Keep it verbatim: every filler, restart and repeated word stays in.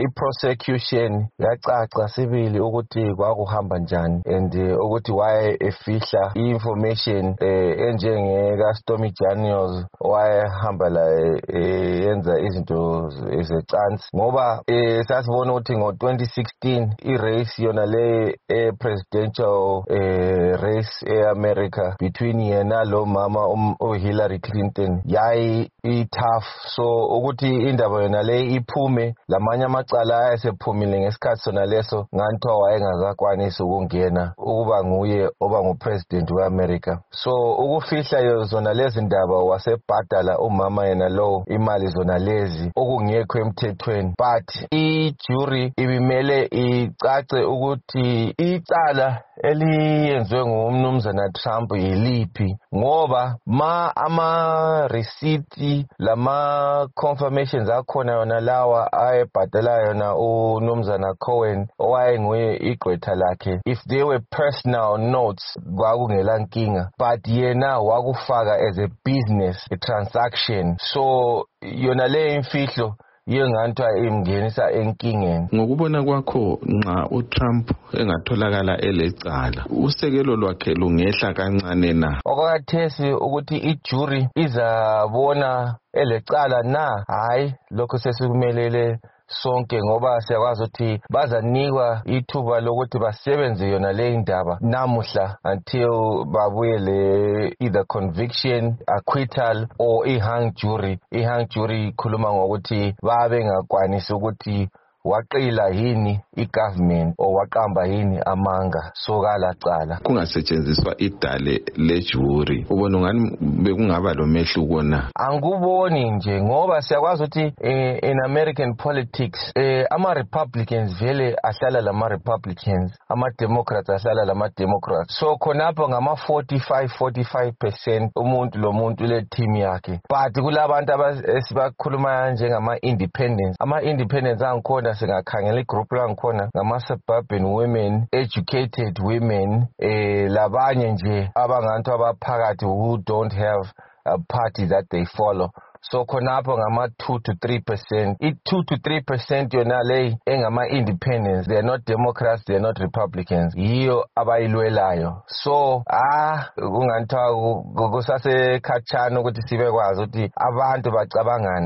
i-prosecution yacaca sibili ukuthi kwakuhamba njani and ukuthi waye efihla i-information enjenge kaStormy Daniels wayehamba la yenza izinto ezecansi ngoba sasibona ukuthi ngo twenty sixteen i-race yona le presidential race e-America between yena lo mama uHillary Clinton yayi i-tough so ukuthi indaba yona le iphume lamanye amacala ayesephumile ngesikhathi sona leso nganthiwa wayengakakwanisi ukungena ukuba nguye oba ngupresident we-America so ukufihla zona lezi ndaba wasebhadala umama yena lo imali zona lezi okungekho emthethweni but i-jury ibimele icace ukuthi icala eliyenziwe ngumnumzana Trump yiliphi ngoba ma ama receipt lama confirmations akhona yona lawa ayebhadala yona umnumzana Cohen owayenguye igqwetha lakhe if they were personal notes kwakungela nkinga but yena wakufaka as a business a transaction so yona le imfihlo yengantwa imngenisa enkingeni. Ngokubona kwakho nxa uTrump engatholakala elecala usekelo lwakhe lungehla kancane na? Okwathesi ukuthi ijury izabona elecala na hayi lokho sesikumelele sonke ngoba siyakwazi ukuthi bazanikwa ithuba lokuthi basebenze yona le indaba namuhla until babuyele either conviction, acquittal or i-hung jury. I-hung jury ikhuluma ngokuthi babe ngakwanisi ukuthi waqila yini i-government or waqamba yini amanga sokala cala kungasetshenziswa idale lejury. Ubona ngani bekungaba lo mehluko na? Anguboni nje ngoba siyakwazi ukuthi eh, in American politics eh, ama Republicans vele ahlala lama Republicans, ama Democrats ahlala lama Democrats, so khonapho ngama forty-five forty-five percent umuntu lo muntu le team yakhe but kulabantu esibakhuluma njengama independents. Ama independents angikhona singakhangela igroup langikhona ngama suburban women, educated women, eh labanye nje abangantu abaphakathi who don't have a party that they follow. So khonapho ngama two to three percent. I two to three percent yona le engama independents, they are not Democrats, they are not Republicans. Yiyo abayilwelayo. So ah kunganthiwa kusase khatshana ukuthi sibe kwazi ukuthi abantu bacabangani.